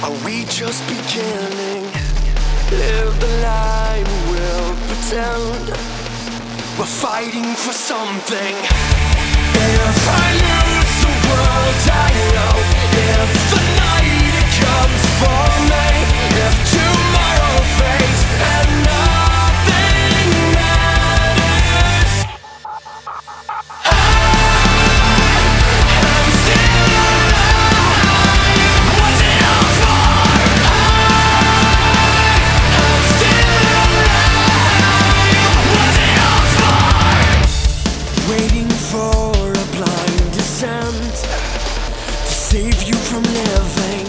Are we just beginning? Live the lie, we'll pretend we're fighting for something. If I lose the world I know, if the night comes for me, if tomorrow fades and nothing matters, I'm still alive. What's it all for? I'm still alive. What's it all for? Waiting for a blind descent to save you from living.